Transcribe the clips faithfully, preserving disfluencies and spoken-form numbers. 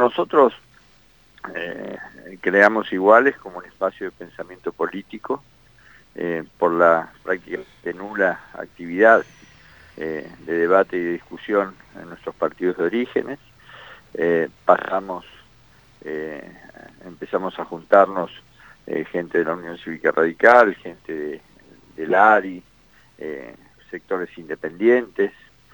nosotros eh, creamos Iguales como un espacio de pensamiento político eh, por la prácticamente nula actividad eh, de debate y de discusión en nuestros partidos de orígenes. Eh, pasamos, eh, empezamos a juntarnos eh, gente de la Unión Cívica Radical, gente de, del A R I, eh, sectores independientes,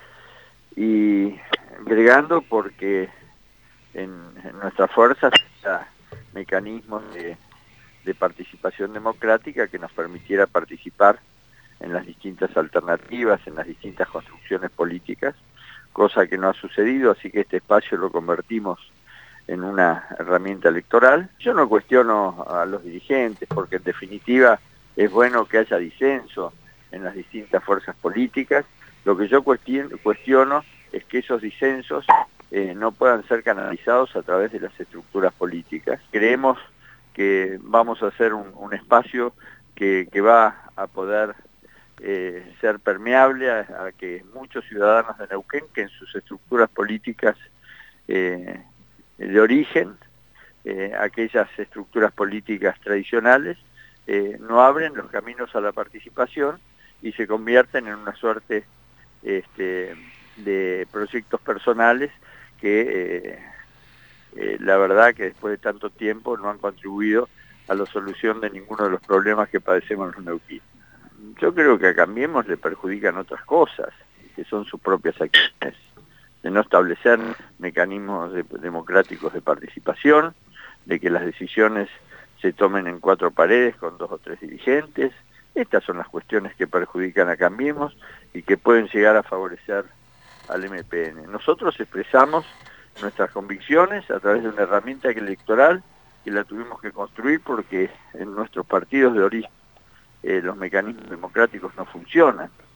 y bregando porque en, en nuestras fuerzas hay mecanismos de, de participación democrática que nos permitiera participar en las distintas alternativas, en las distintas construcciones políticas, cosa que no ha sucedido, así que este espacio lo convertimos en una herramienta electoral. Yo no cuestiono a los dirigentes, porque en definitiva es bueno que haya disenso en las distintas fuerzas políticas. Lo que yo cuestiono, cuestiono es que esos disensos eh, no puedan ser canalizados a través de las estructuras políticas. Creemos que vamos a hacer un, un espacio que, que va a poder Eh, ser permeable a, a que muchos ciudadanos de Neuquén, que en sus estructuras políticas eh, de origen, eh, aquellas estructuras políticas tradicionales, eh, no abren los caminos a la participación y se convierten en una suerte este, de proyectos personales que eh, eh, la verdad que después de tanto tiempo no han contribuido a la solución de ninguno de los problemas que padecemos los neuquinos. Yo creo que a Cambiemos le perjudican otras cosas, que son sus propias acciones, de no establecer mecanismos de, democráticos de participación, de que las decisiones se tomen en cuatro paredes con dos o tres dirigentes. Estas son las cuestiones que perjudican a Cambiemos y que pueden llegar a favorecer al M P N. Nosotros expresamos nuestras convicciones a través de una herramienta electoral que la tuvimos que construir porque en nuestros partidos de origen Eh, los mecanismos democráticos no funcionan.